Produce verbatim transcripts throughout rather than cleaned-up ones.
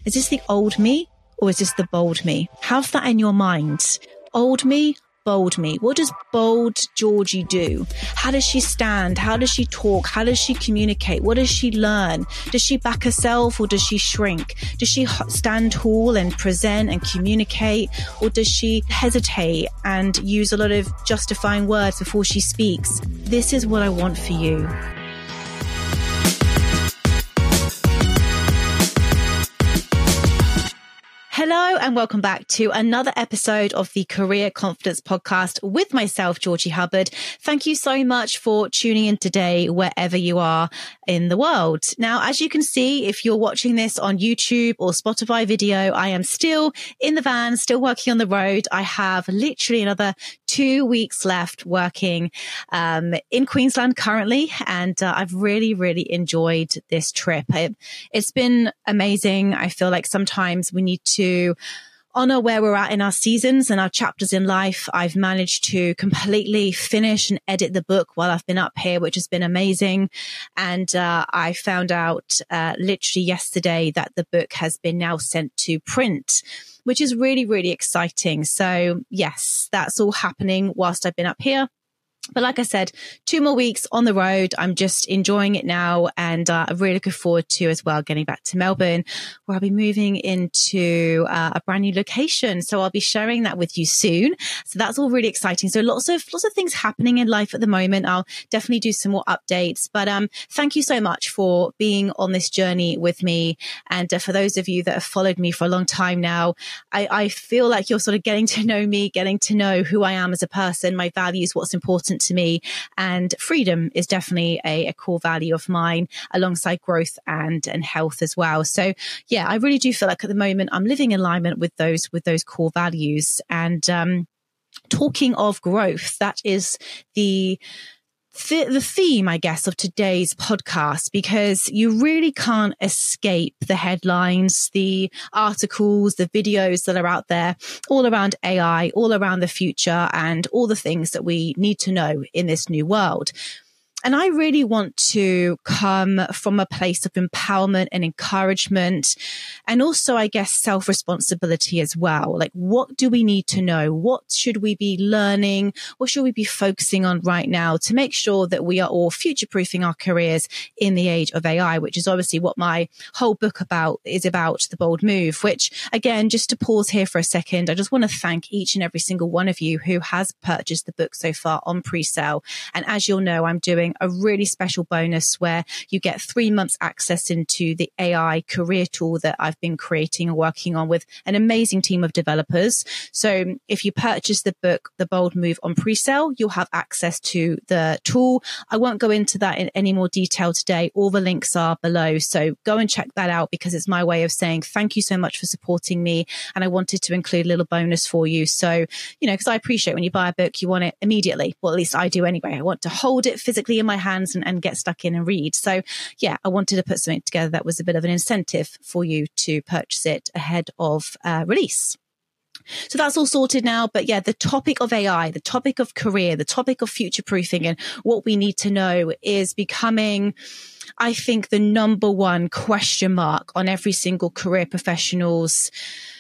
Is this the old me or is this the bold me? Have that in your mind. Old me, bold me. What does bold Georgie do? How does she stand? How does she talk? How does she communicate? What does she learn? Does she back herself or does she shrink? Does she stand tall and present and communicate, or does she hesitate and use a lot of justifying words before she speaks? This is what I want for you. Hello and welcome back to another episode of the Career Confidence Podcast with myself, Georgie Hubbard. Thank you so much for tuning in today, wherever you are in the world. Now, as you can see, if you're watching this on YouTube or Spotify video, I am still in the van, still working on the road. I have literally another two weeks left working um, in Queensland currently, and uh, I've really, really enjoyed this trip. It, it's been amazing. I feel like sometimes we need to honor where we're at in our seasons and our chapters in life. I've managed to completely finish and edit the book while I've been up here, which has been amazing. And uh, I found out uh, literally yesterday that the book has been now sent to print, which is really, really exciting. So yes, that's all happening whilst I've been up here. But like I said, two more weeks on the road. I'm just enjoying it now. And uh, I'm really looking forward to as well getting back to Melbourne, where I'll be moving into uh, a brand new location. So I'll be sharing that with you soon. So that's all really exciting. So lots of, lots of things happening in life at the moment. I'll definitely do some more updates. But um, thank you so much for being on this journey with me. And uh, for those of you that have followed me for a long time now, I, I feel like you're sort of getting to know me, getting to know who I am as a person, my values, what's important to me, and freedom is definitely a, a core value of mine, alongside growth and and health as well. So yeah, I really do feel like at the moment I'm living in alignment with those with those core values. And um talking of growth, that is the The, the theme, I guess, of today's podcast, because you really can't escape the headlines, the articles, the videos that are out there all around A I, all around the future, and all the things that we need to know in this new world. And I really want to come from a place of empowerment and encouragement, and also, I guess, self-responsibility as well. Like, what do we need to know? What should we be learning? What should we be focusing on right now to make sure that we are all future-proofing our careers in the age of A I, which is obviously what my whole book about is about, The Bold Move, which, again, just to pause here for a second, I just want to thank each and every single one of you who has purchased the book so far on pre-sale. And as you'll know, I'm doing a really special bonus where you get three months access into the A I career tool that I've been creating and working on with an amazing team of developers. So if you purchase the book, The Bold Move, on pre-sale, you'll have access to the tool. I won't go into that in any more detail today. All the links are below. So go and check that out, because it's my way of saying thank you so much for supporting me. And I wanted to include a little bonus for you. So, you know, because I appreciate when you buy a book, you want it immediately. Well, at least I do anyway. I want to hold it physically in my hands and, and get stuck in and read. So yeah, I wanted to put something together that was a bit of an incentive for you to purchase it ahead of uh, release. So that's all sorted now. But yeah, the topic of A I, the topic of career, the topic of future proofing and what we need to know is becoming, I think, the number one question mark on every single career professional's,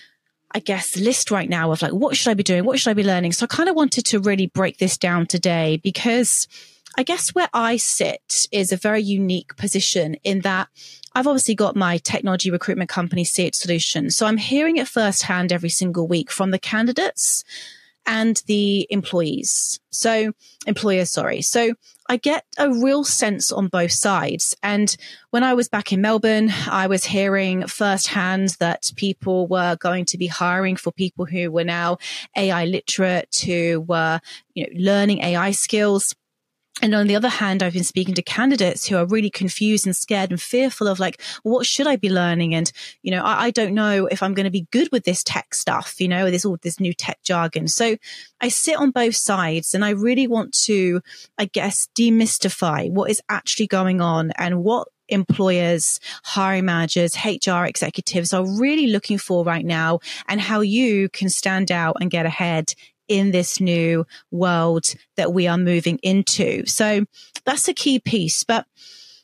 I guess, list right now of like, what should I be doing? What should I be learning? So I kind of wanted to really break this down today, because I guess where I sit is a very unique position in that I've obviously got my technology recruitment company, See It Solutions. So I'm hearing it firsthand every single week from the candidates and the employees. So employers, sorry. So I get a real sense on both sides. And when I was back in Melbourne, I was hearing firsthand that people were going to be hiring for people who were now A I literate, who were, you know, learning A I skills. And on the other hand, I've been speaking to candidates who are really confused and scared and fearful of like, well, what should I be learning? And, you know, I, I don't know if I'm going to be good with this tech stuff, you know, this all this new tech jargon. So I sit on both sides, and I really want to, I guess, demystify what is actually going on and what employers, hiring managers, H R executives are really looking for right now, and how you can stand out and get ahead in this new world that we are moving into. So that's a key piece. But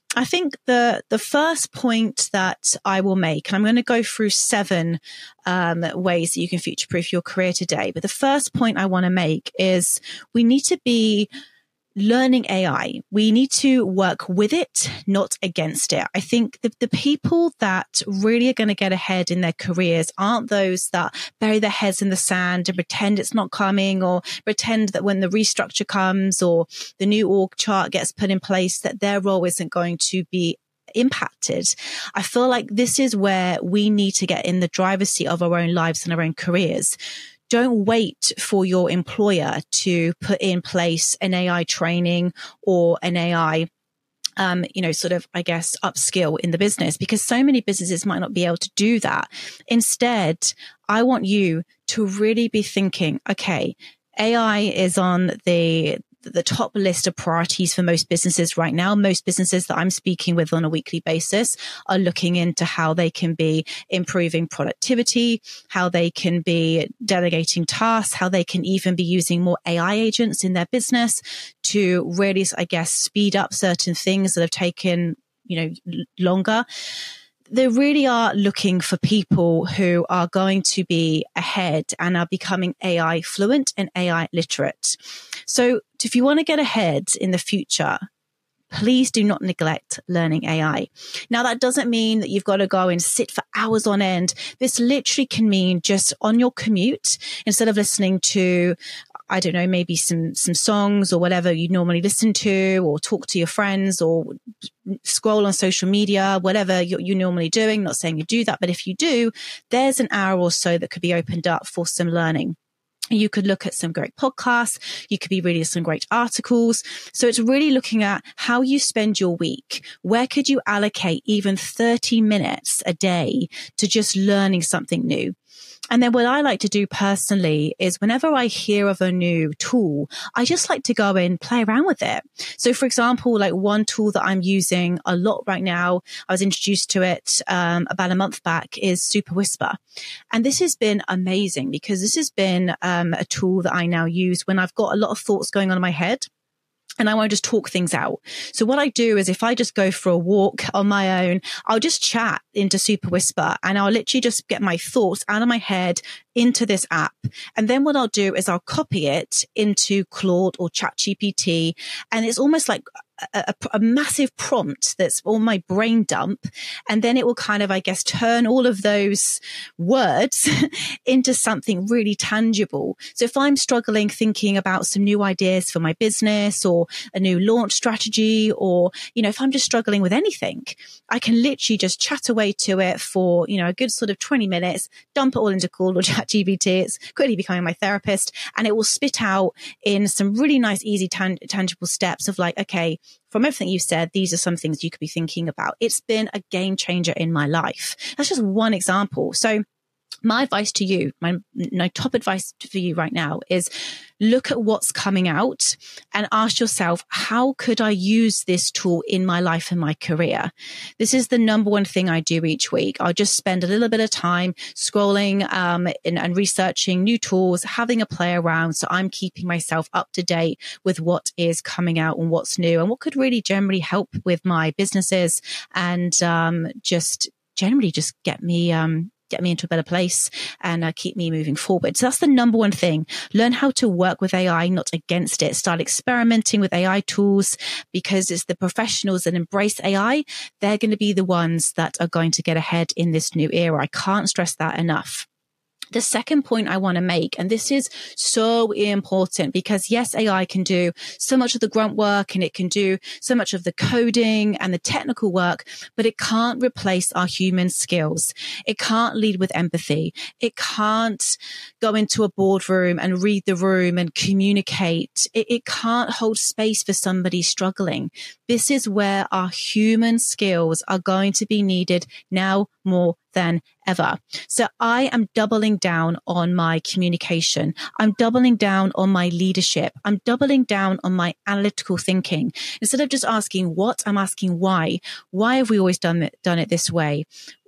I think the the first point that I will make, and I'm going to go through seven um, ways that you can future-proof your career today. But the first point I want to make is we need to be learning A I. We need to work with it, not against it. I think the, the people that really are going to get ahead in their careers aren't those that bury their heads in the sand and pretend it's not coming, or pretend that when the restructure comes or the new org chart gets put in place, that their role isn't going to be impacted. I feel like this is where we need to get in the driver's seat of our own lives and our own careers. Don't wait for your employer to put in place an A I training or an A I, um, you know, sort of, I guess, upskill in the business, because so many businesses might not be able to do that. Instead, I want you to really be thinking, okay, A I is on the the top list of priorities for most businesses right now. Most businesses that I'm speaking with on a weekly basis are looking into how they can be improving productivity, how they can be delegating tasks, how they can even be using more A I agents in their business to really, I guess, speed up certain things that have taken, you know, longer. They really are looking for people who are going to be ahead and are becoming A I fluent and A I literate. So if you want to get ahead in the future, please do not neglect learning A I. Now, that doesn't mean that you've got to go and sit for hours on end. This literally can mean just on your commute, instead of listening to, I don't know, maybe some, some songs or whatever you normally listen to, or talk to your friends, or scroll on social media, whatever you're, you're normally doing. Not saying you do that, but if you do, there's an hour or so that could be opened up for some learning. You could look at some great podcasts. You could be reading some great articles. So it's really looking at how you spend your week. Where could you allocate even thirty minutes a day to just learning something new? And then what I like to do personally is whenever I hear of a new tool, I just like to go and play around with it. So for example, like one tool that I'm using a lot right now, I was introduced to it um, about a month back, is Super Whisper. And this has been amazing because this has been um, a tool that I now use when I've got a lot of thoughts going on in my head and I want to just talk things out. So what I do is if I just go for a walk on my own, I'll just chat into Super Whisper and I'll literally just get my thoughts out of my head into this app. And then what I'll do is I'll copy it into Claude or ChatGPT. And it's almost like a, a, a massive prompt that's all my brain dump. And then it will kind of, I guess, turn all of those words into something really tangible. So if I'm struggling thinking about some new ideas for my business or a new launch strategy, or, you know, if I'm just struggling with anything, I can literally just chat away to it for, you know, a good sort of twenty minutes, dump it all into Claude or ChatGPT. It's quickly becoming my therapist, and it will spit out in some really nice, easy, tan- tangible steps of like, okay, from everything you've said, these are some things you could be thinking about. It's been a game changer in my life. That's just one example. So my advice to you, my, my top advice for you right now is look at what's coming out and ask yourself, how could I use this tool in my life and my career? This is the number one thing I do each week. I'll just spend a little bit of time scrolling um, and, and researching new tools, having a play around. So I'm keeping myself up to date with what is coming out and what's new and what could really generally help with my businesses and um, just generally just get me um, get me into a better place and uh, keep me moving forward. So that's the number one thing. Learn how to work with A I, not against it. Start experimenting with A I tools, because it's the professionals that embrace A I. They're going to be the ones that are going to get ahead in this new era. I can't stress that enough. The second point I want to make, and this is so important, because yes, A I can do so much of the grunt work and it can do so much of the coding and the technical work, but it can't replace our human skills. It can't lead with empathy. It can't go into a boardroom and read the room and communicate. It, it can't hold space for somebody struggling. This is where our human skills are going to be needed now more than ever. So I am doubling down on my communication. I'm doubling down on my leadership. I'm doubling down on my analytical thinking. Instead of just asking what, I'm asking why. Why have we always done it, done it this way?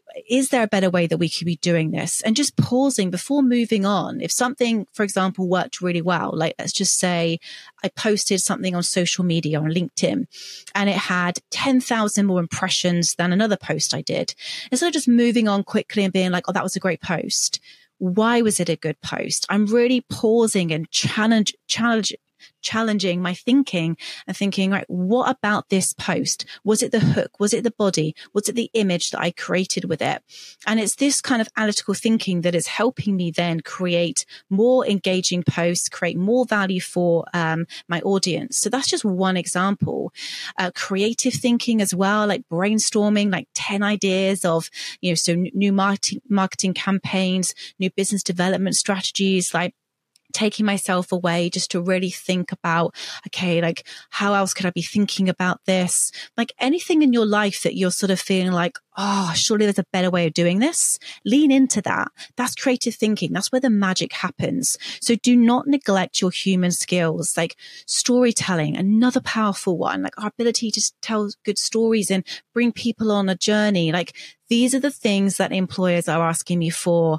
is there a better way that we could be doing this? And just pausing before moving on. If something, for example, worked really well, like let's just say I posted something on social media on LinkedIn and it had ten thousand more impressions than another post I did. Instead of just moving on quickly and being like, oh, that was a great post. Why was it a good post? I'm really pausing and challenge, challenge, challenging my thinking and thinking, right, what about this post? Was it the hook? Was it the body? Was it the image that I created with it? And it's this kind of analytical thinking that is helping me then create more engaging posts, create more value for um, my audience. So that's just one example. Uh, creative thinking as well, like brainstorming, like ten ideas of, you know, so new marketing, marketing campaigns, new business development strategies, like taking myself away just to really think about, okay, like how else could I be thinking about this? Like anything in your life that you're sort of feeling like, oh, surely there's a better way of doing this. Lean into that. That's creative thinking. That's where the magic happens. So do not neglect your human skills, like storytelling, another powerful one, like our ability to tell good stories and bring people on a journey. Like these are the things that employers are asking me for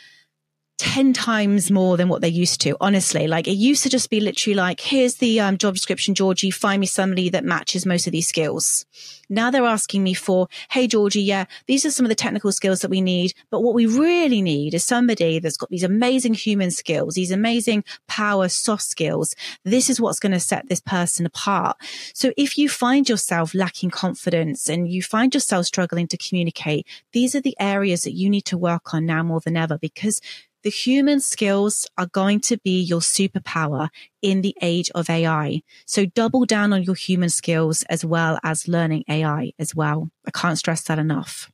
ten times more than what they used to. Honestly, like it used to just be literally like, here's the um, job description, Georgie, find me somebody that matches most of these skills. Now they're asking me for, hey, Georgie, yeah, these are some of the technical skills that we need. But what we really need is somebody that's got these amazing human skills, these amazing power, soft skills. This is what's going to set this person apart. So if you find yourself lacking confidence and you find yourself struggling to communicate, these are the areas that you need to work on now more than ever, because the human skills are going to be your superpower in the age of A I. So double down on your human skills as well as learning A I as well. I can't stress that enough.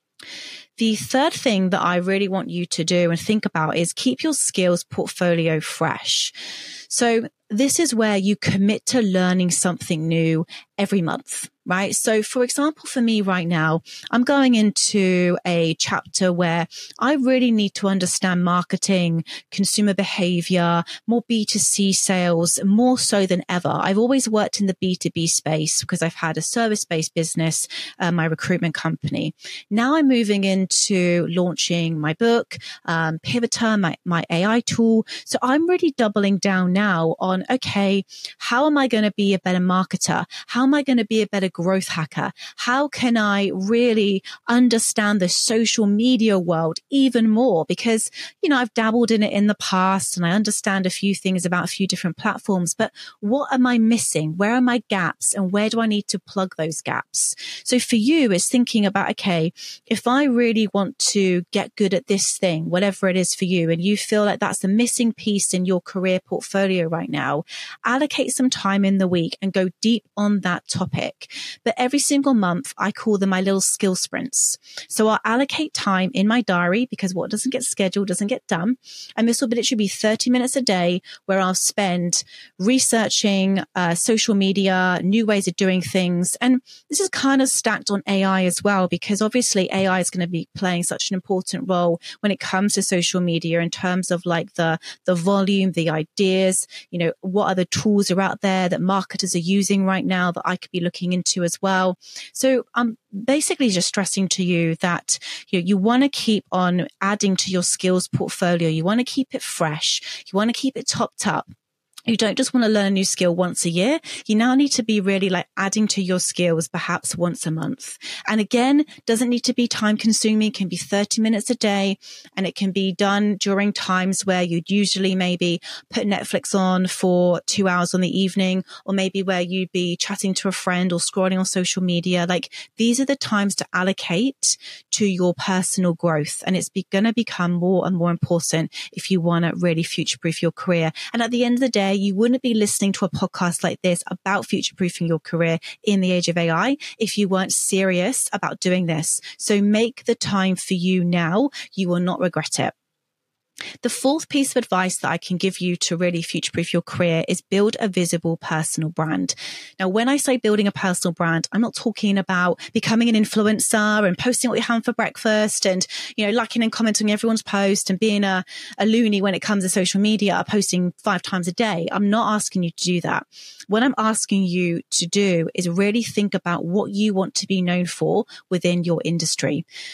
The third thing that I really want you to do and think about is keep your skills portfolio fresh. So this is where you commit to learning something new every month, right? So for example, for me right now, I'm going into a chapter where I really need to understand marketing, consumer behavior, more B two C sales, more so than ever. I've always worked in the B two B space because I've had a service-based business, uh, my recruitment company. Now I'm moving into launching my book, um, Pivoter, my, my A I tool. So I'm really doubling down now on, okay, how am I going to be a better marketer? How am I going to be a better growth hacker? How can I really understand the social media world even more? Because, you know, I've dabbled in it in the past and I understand a few things about a few different platforms, but what am I missing? Where are my gaps and where do I need to plug those gaps? So for you, it's thinking about, okay, if I really want to get good at this thing, whatever it is for you, and you feel like that's the missing piece in your career portfolio right now, allocate some time in the week and go deep on that topic. But every single month, I call them my little skill sprints. So I'll allocate time in my diary because what doesn't get scheduled doesn't get done. And this will literally be thirty minutes a day where I'll spend researching uh, social media, new ways of doing things. And this is kind of stacked on A I as well, because obviously A I is going to be playing such an important role when it comes to social media in terms of like the, the volume, the ideas, you know, what other tools are out there that marketers are using right now that I could be looking into as well. So I'm basically just stressing to you that you know, you want to keep on adding to your skills portfolio. You want to keep it fresh. You want to keep it topped up. You don't just want to learn a new skill once a year. You now need to be really like adding to your skills perhaps once a month. And again, doesn't need to be time consuming. It can be thirty minutes a day and it can be done during times where you'd usually maybe put Netflix on for two hours on the evening, or maybe where you'd be chatting to a friend or scrolling on social media. Like these are the times to allocate to your personal growth. And it's going to become more and more important if you want to really future-proof your career. And at the end of the day, you wouldn't be listening to a podcast like this about future-proofing your career in the age of A I if you weren't serious about doing this. So make the time for you now. You will not regret it. The fourth piece of advice that I can give you to really future-proof your career is build a visible personal brand. Now, when I say building a personal brand, I'm not talking about becoming an influencer and posting what you're having for breakfast and, you know, liking and commenting everyone's post and being a, a loony when it comes to social media, posting five times a day. I'm not asking you to do that. What I'm asking you to do is really think about what you want to be known for within your industry.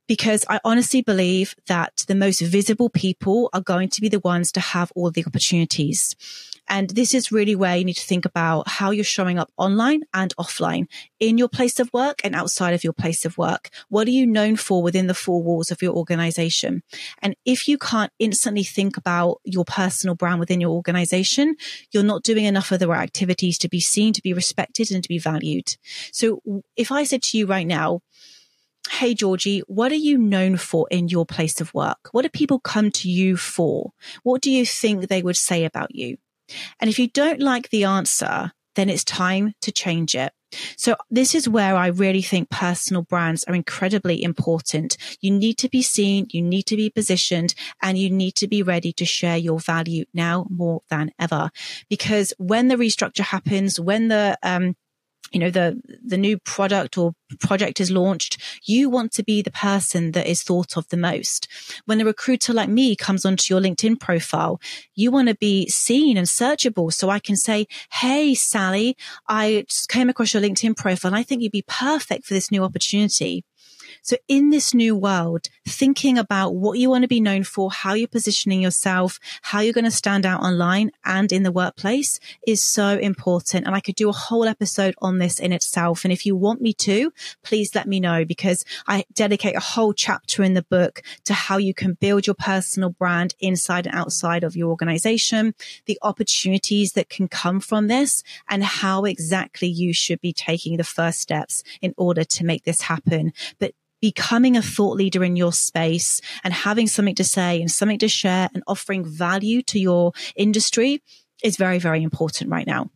because I honestly believe that the most visible people are going to be the ones to have all the opportunities. And this is really where you need to think about how you're showing up online and offline, in your place of work and outside of your place of work. What are you known for within the four walls of your organization? And if you can't instantly think about your personal brand within your organization, you're not doing enough of the right activities to be seen, to be respected, and to be valued. So if I said to you right now, hey, Georgie, what are you known for in your place of work? What do people come to you for? What do you think they would say about you? And if you don't like the answer, then it's time to change it. So this is where I really think personal brands are incredibly important. You need to be seen, you need to be positioned, and you need to be ready to share your value now more than ever. Because when the restructure happens, when the, um, you know, the, the new product or project is launched, you want to be the person that is thought of the most. When a recruiter like me comes onto your LinkedIn profile, you want to be seen and searchable. So I can say, hey, Sally, I just came across your LinkedIn profile and I think you'd be perfect for this new opportunity. So in this new world, thinking about what you want to be known for, how you're positioning yourself, how you're going to stand out online and in the workplace is so important. And I could do a whole episode on this in itself. And if you want me to, please let me know, because I dedicate a whole chapter in the book to how you can build your personal brand inside and outside of your organization, the opportunities that can come from this, and how exactly you should be taking the first steps in order to make this happen. But becoming a thought leader in your space and having something to say and something to share and offering value to your industry is very, very important right now.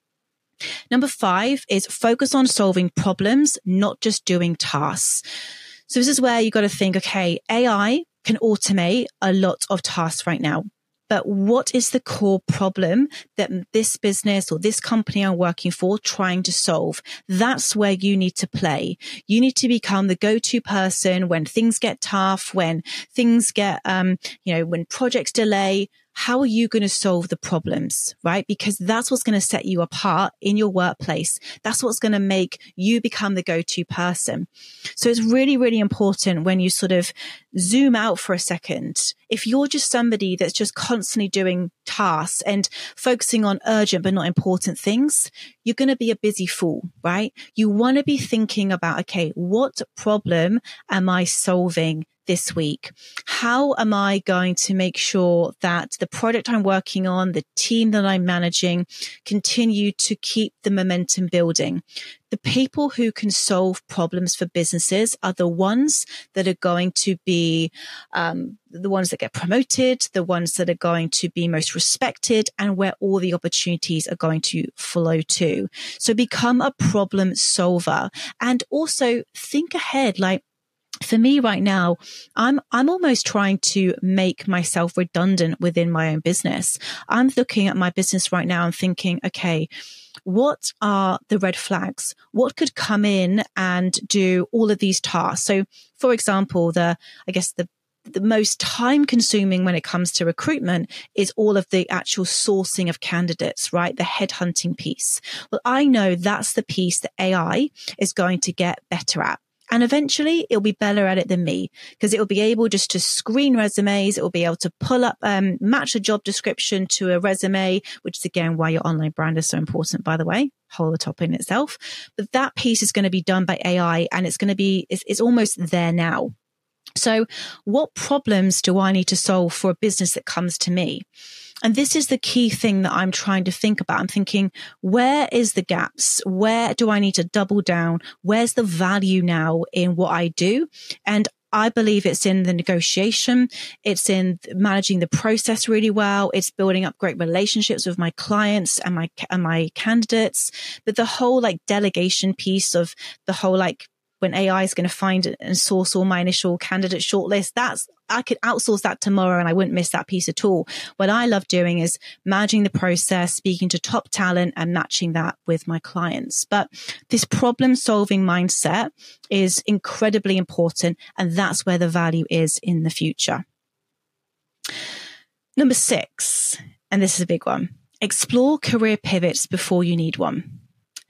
Number five is focus on solving problems, not just doing tasks. So this is where you got to think, okay, A I can automate a lot of tasks right now. But what is the core problem that this business or this company I'm working for trying to solve? That's where you need to play. You need to become the go-to person when things get tough, when things get, um, you know, when projects delay. How are you going to solve the problems, right? Because that's what's going to set you apart in your workplace. That's what's going to make you become the go-to person. So it's really, really important when you sort of zoom out for a second. If you're just somebody that's just constantly doing tasks and focusing on urgent but not important things, you're going to be a busy fool, right? You want to be thinking about, okay, what problem am I solving this week? How am I going to make sure that the product I'm working on, the team that I'm managing, continue to keep the momentum building? The people who can solve problems for businesses are the ones that are going to be um, the ones that get promoted, the ones that are going to be most respected, and where all the opportunities are going to flow to. So become a problem solver, and also think ahead. Like, for me right now, I'm, I'm almost trying to make myself redundant within my own business. I'm looking at my business right now and thinking, okay, what are the red flags? What could come in and do all of these tasks? So for example, the, I guess the, the most time consuming when it comes to recruitment is all of the actual sourcing of candidates, right? The headhunting piece. Well, I know that's the piece that A I is going to get better at. And eventually it'll be better at it than me, because it will be able just to screen resumes. It will be able to pull up, um, match a job description to a resume, which is again why your online brand is so important, by the way, whole other topic in itself. But that piece is going to be done by A I, and it's going to be, it's, it's almost there now. So what problems do I need to solve for a business that comes to me? And this is the key thing that I'm trying to think about. I'm thinking, where is the gaps? Where do I need to double down? Where's the value now in what I do? And I believe it's in the negotiation. It's in managing the process really well. It's building up great relationships with my clients and my, and my candidates. But the whole like delegation piece of the whole, like, when A I is going to find and source all my initial candidate shortlist, that's, I could outsource that tomorrow and I wouldn't miss that piece at all. What I love doing is managing the process, speaking to top talent and matching that with my clients. But this problem solving mindset is incredibly important, and that's where the value is in the future. Number six, and this is a big one, explore career pivots before you need one.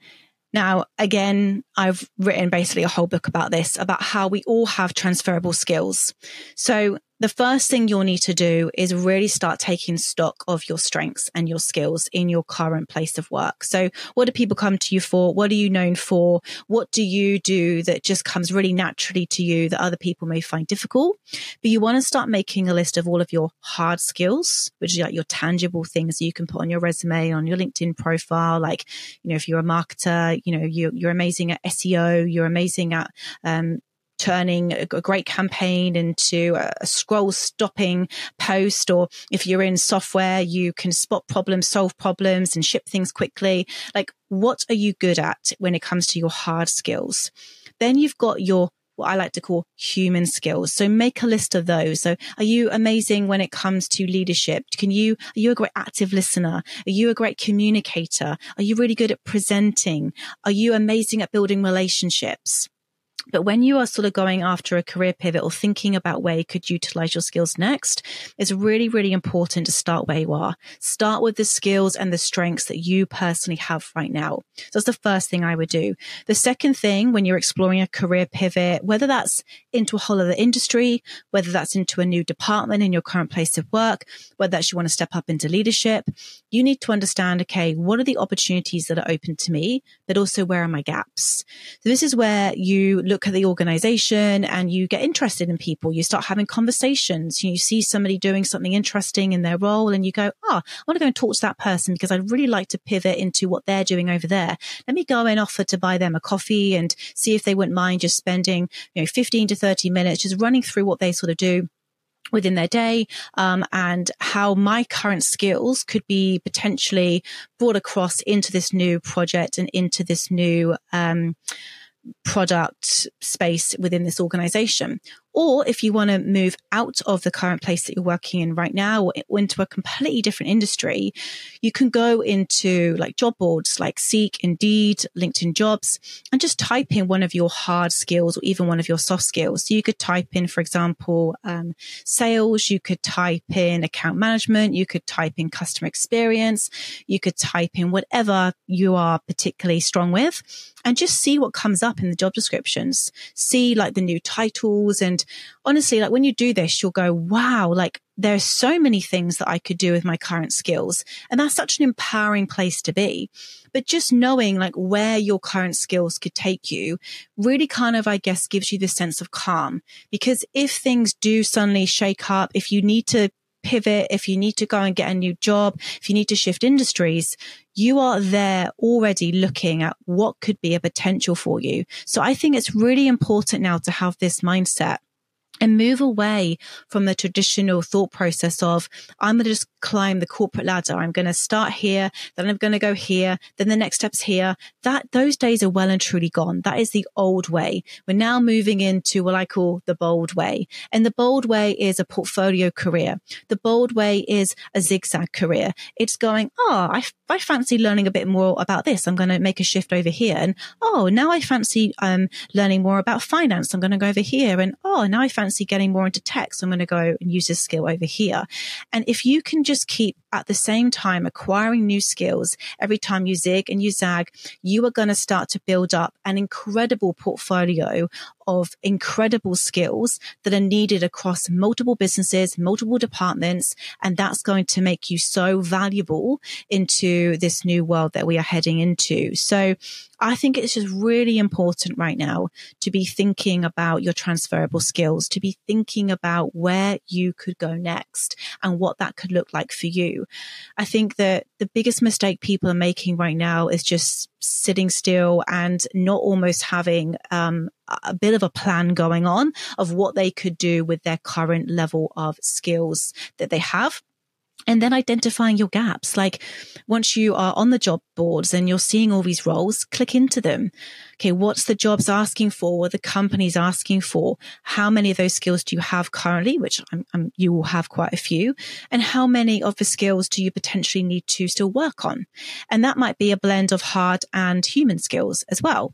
Now, again, I've written basically a whole book about this, about how we all have transferable skills. So the first thing you'll need to do is really start taking stock of your strengths and your skills in your current place of work. So what do people come to you for? What are you known for? What do you do that just comes really naturally to you that other people may find difficult? But you want to start making a list of all of your hard skills, which is like your tangible things that you can put on your resume, on your LinkedIn profile. Like, you know, if you're a marketer, you know, you, you're amazing at S E O, you're amazing at, um, turning a great campaign into a scroll stopping post, or if you're in software, you can spot problems, solve problems and ship things quickly. Like, what are you good at when it comes to your hard skills? Then you've got your, what I like to call human skills. So make a list of those. So are you amazing when it comes to leadership? Can you, are you a great active listener? Are you a great communicator? Are you really good at presenting? Are you amazing at building relationships? But when you are sort of going after a career pivot or thinking about where you could utilize your skills next, it's really, really important to start where you are. Start with the skills and the strengths that you personally have right now. So that's the first thing I would do. The second thing, when you're exploring a career pivot, whether that's into a whole other industry, whether that's into a new department in your current place of work, whether that's you want to step up into leadership, you need to understand, okay, what are the opportunities that are open to me, but also where are my gaps? So this is where you look at the organization and you get interested in people. You start having conversations. You see somebody doing something interesting in their role and you go, oh, I want to go and talk to that person because I'd really like to pivot into what they're doing over there. Let me go and offer to buy them a coffee and see if they wouldn't mind just spending, you know, fifteen to thirty minutes just running through what they sort of do within their day, um, and how my current skills could be potentially brought across into this new project and into this new, um, product space within this organization. Or if you want to move out of the current place that you're working in right now or into a completely different industry, you can go into like job boards like Seek, Indeed, LinkedIn Jobs, and just type in one of your hard skills or even one of your soft skills. So you could type in, for example, um, sales, you could type in account management, you could type in customer experience, you could type in whatever you are particularly strong with, and just see what comes up in the job descriptions. See like the new titles, and honestly, like when you do this, you'll go, wow, like there's so many things that I could do with my current skills. And that's such an empowering place to be. But just knowing like where your current skills could take you really kind of, I guess, gives you this sense of calm. Because if things do suddenly shake up, if you need to pivot, if you need to go and get a new job, if you need to shift industries, you are there already looking at what could be a potential for you. So I think it's really important now to have this mindset and move away from the traditional thought process of, I'm going to just climb the corporate ladder. I'm going to start here, then I'm going to go here, then the next step's here. That those days are well and truly gone. That is the old way. We're now moving into what I call the bold way. And the bold way is a portfolio career. The bold way is a zigzag career. It's going, oh, I, I fancy learning a bit more about this. I'm going to make a shift over here. And oh, now I fancy um, learning more about finance. I'm going to go over here. And oh, now I fancy getting more into tech. So I'm going to go and use this skill over here. And if you can just keep at the same time acquiring new skills every time you zig and you zag, you are going to start to build up an incredible portfolio of incredible skills that are needed across multiple businesses, multiple departments. And that's going to make you so valuable into this new world that we are heading into. So I think it's just really important right now to be thinking about your transferable skills, to be thinking about where you could go next and what that could look like for you. I think that the biggest mistake people are making right now is just sitting still and not almost having um, a bit of a plan going on of what they could do with their current level of skills that they have. And then identifying your gaps. Like once you are on the job boards and you're seeing all these roles, click into them. Okay, what's the jobs asking for? What are the companies asking for? How many of those skills do you have currently? Which I'm, I'm, you will have quite a few. And how many of the skills do you potentially need to still work on? And that might be a blend of hard and human skills as well.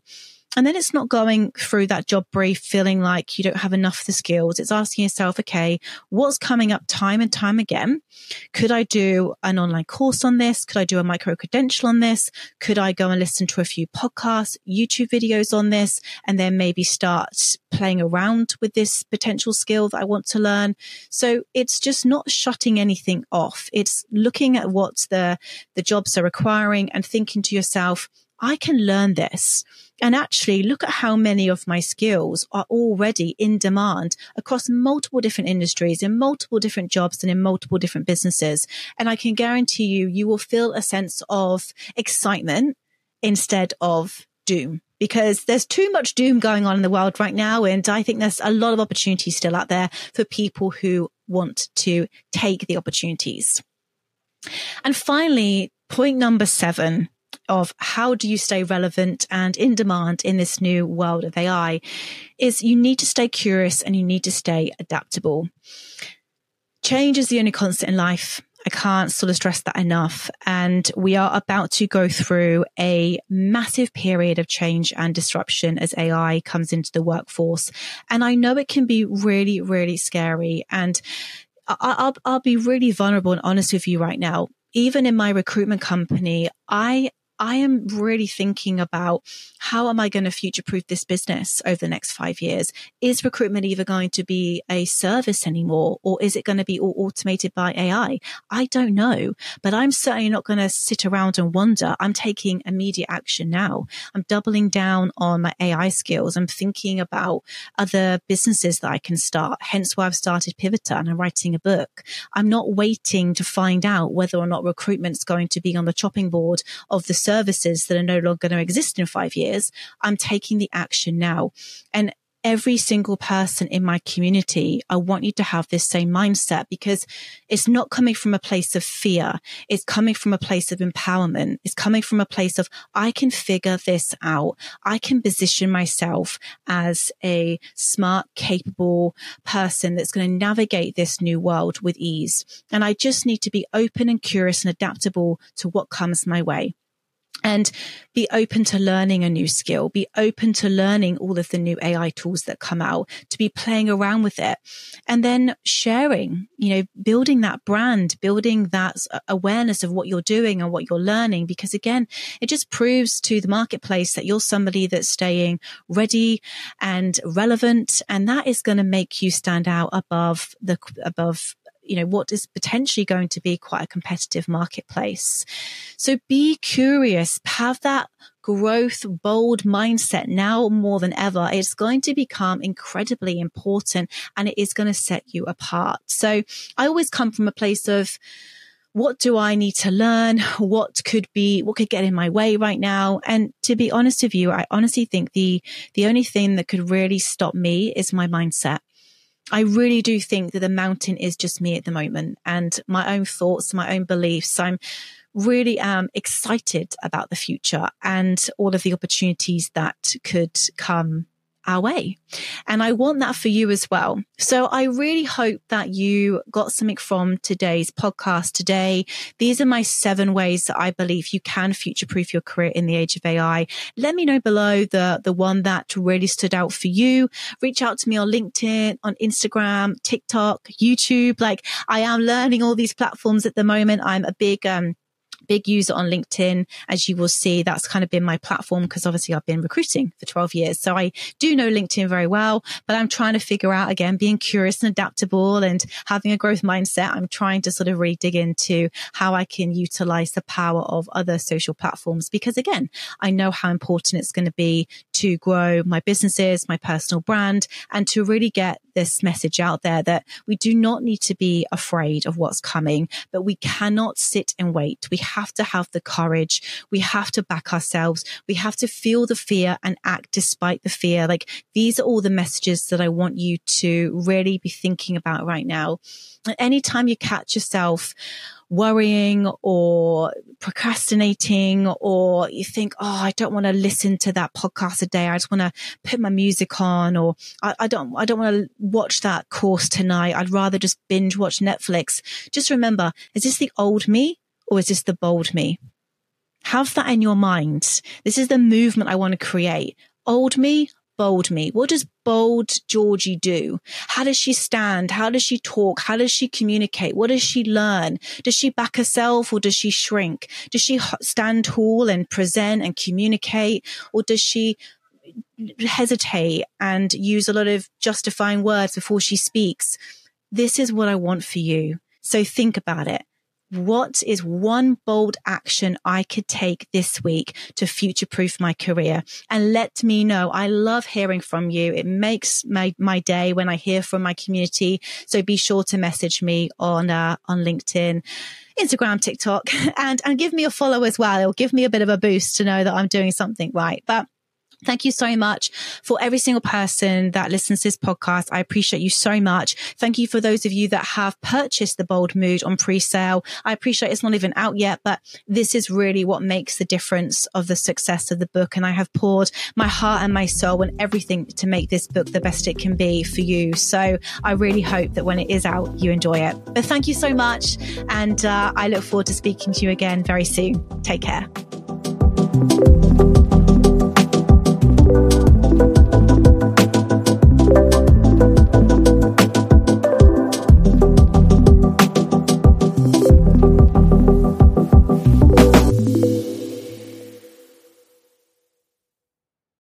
And then it's not going through that job brief feeling like you don't have enough of the skills. It's asking yourself, okay, what's coming up time and time again? Could I do an online course on this? Could I do a micro credential on this? Could I go and listen to a few podcasts, YouTube videos on this, and then maybe start playing around with this potential skill that I want to learn? So it's just not shutting anything off. It's looking at what the, the jobs are requiring and thinking to yourself, I can learn this. And actually look at how many of my skills are already in demand across multiple different industries, in multiple different jobs and in multiple different businesses. And I can guarantee you, you will feel a sense of excitement instead of doom, because there's too much doom going on in the world right now. And I think there's a lot of opportunities still out there for people who want to take the opportunities. And finally, point number seven of how do you stay relevant and in demand in this new world of A I is you need to stay curious and you need to stay adaptable. Change is the only constant in life. I can't sort of stress that enough. And we are about to go through a massive period of change and disruption as A I comes into the workforce. And I know it can be really, really scary. And I'll, I'll be really vulnerable and honest with you right now. Even in my recruitment company, I I am really thinking about how am I going to future-proof this business over the next five years? Is recruitment either going to be a service anymore, or is it going to be all automated by A I? I don't know, but I'm certainly not going to sit around and wonder. I'm taking immediate action now. I'm doubling down on my A I skills. I'm thinking about other businesses that I can start, hence why I've started Pivoter and I'm writing a book. I'm not waiting to find out whether or not recruitment's going to be on the chopping board of the services that are no longer going to exist in five years. I'm taking the action now. And every single person in my community, I want you to have this same mindset, because it's not coming from a place of fear. It's coming from a place of empowerment. It's coming from a place of, I can figure this out. I can position myself as a smart, capable person that's going to navigate this new world with ease. And I just need to be open and curious and adaptable to what comes my way. And be open to learning a new skill, be open to learning all of the new A I tools that come out, to be playing around with it, and then sharing, you know, building that brand, building that awareness of what you're doing and what you're learning. Because again, it just proves to the marketplace that you're somebody that's staying ready and relevant. And that is going to make you stand out above the, above you know, what is potentially going to be quite a competitive marketplace. So be curious, have that growth, bold mindset now more than ever. It's going to become incredibly important and it is going to set you apart. So I always come from a place of, what do I need to learn? What could be, what could get in my way right now? And to be honest with you, I honestly think the, the only thing that could really stop me is my mindset. I really do think that the mountain is just me at the moment and my own thoughts, my own beliefs. I'm really um, excited about the future and all of the opportunities that could come our way. And I want that for you as well. So I really hope that you got something from today's podcast today. These are my seven ways that I believe you can future-proof your career in the age of A I. Let me know below the, the one that really stood out for you. Reach out to me on LinkedIn, on Instagram, TikTok, YouTube. Like, I am learning all these platforms at the moment. I'm a big, um, big user on LinkedIn. As you will see, that's kind of been my platform because obviously I've been recruiting for twelve years. So I do know LinkedIn very well, but I'm trying to figure out, again, being curious and adaptable and having a growth mindset. I'm trying to sort of really dig into how I can utilize the power of other social platforms, because again, I know how important it's going to be to grow my businesses, my personal brand, and to really get this message out there that we do not need to be afraid of what's coming, but we cannot sit and wait. We have to have the courage. We have to back ourselves. We have to feel the fear and act despite the fear. Like, these are all the messages that I want you to really be thinking about right now. And anytime you catch yourself worrying or procrastinating, or you think, oh, I don't want to listen to that podcast a day. I just want to put my music on, or I, I don't, I don't want to watch that course tonight. I'd rather just binge watch Netflix. Just remember, is this the old me or is this the bold me? Have that in your mind. This is the movement I want to create. old me, bold me. What does bold Georgie do? How does she stand? How does she talk? How does she communicate? What does she learn? Does she back herself or does she shrink? Does she stand tall and present and communicate, or does she hesitate and use a lot of justifying words before she speaks? This is what I want for you. So think about it. What is one bold action I could take this week to future-proof my career? And let me know. I love hearing from you. It makes my, my day when I hear from my community. So be sure to message me on, uh, on LinkedIn, Instagram, TikTok, and, and give me a follow as well. It'll give me a bit of a boost to know that I'm doing something right. But thank you so much for every single person that listens to this podcast. I appreciate you so much. Thank you for those of you that have purchased The Bold Mood on pre-sale. I appreciate it's not even out yet, but this is really what makes the difference of the success of the book. And I have poured my heart and my soul and everything to make this book the best it can be for you. So I really hope that when it is out, you enjoy it. But thank you so much. And uh, I look forward to speaking to you again very soon. Take care.